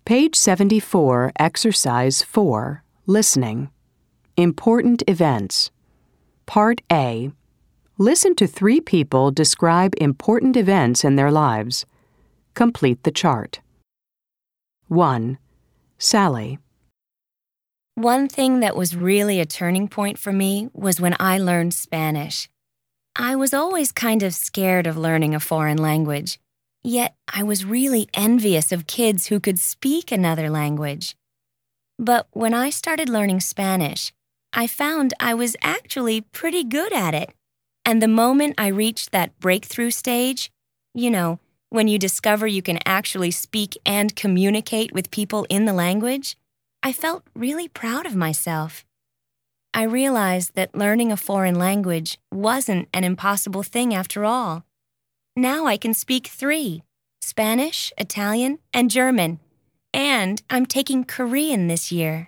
Page 74, Exercise 4, Listening. Important events. Part A. Listen to 3 people describe important events in their lives. Complete the chart. 1. Sally. One thing that was really a turning point for me was when I learned Spanish. I was always kind of scared of learning a foreign language, yet I was really envious of kids who could speak another language. But when I started learning Spanish, I found I was actually pretty good at it. And the moment I reached that breakthrough stage, when you discover you can actually speak and communicate with people in the language, I felt really proud of myself. I realized that learning a foreign language wasn't an impossible thing after all. Now I can speak 3, Spanish, Italian, and German, and I'm taking Korean this year.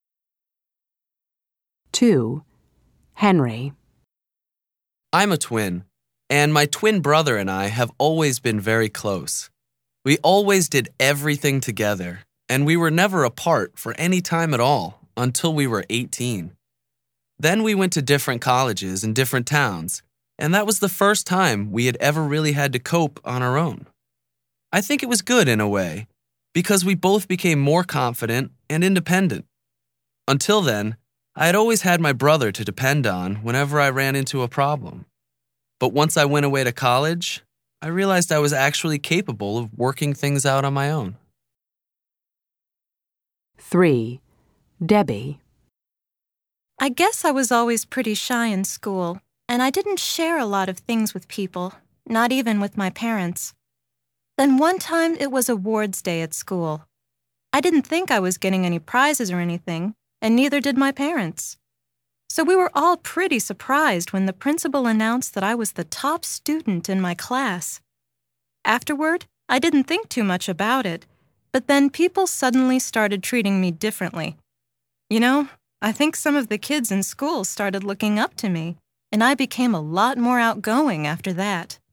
2. Henry. I'm a twin, and my twin brother and I have always been very close. We always did everything together, and we were never apart for any time at all until we were 18. Then we went to different colleges in different towns, and that was the first time we had ever really had to cope on our own. I think it was good in a way, because we both became more confident and independent. Until then, I had always had my brother to depend on whenever I ran into a problem. But once I went away to college, I realized I was actually capable of working things out on my own. 3. Debbie. I guess I was always pretty shy in school, and I didn't share a lot of things with people, not even with my parents. Then one time it was awards day at school. I didn't think I was getting any prizes or anything, and neither did my parents. So we were all pretty surprised when the principal announced that I was the top student in my class. Afterward, I didn't think too much about it, but then people suddenly started treating me differently. I think some of the kids in school started looking up to me, and I became a lot more outgoing after that.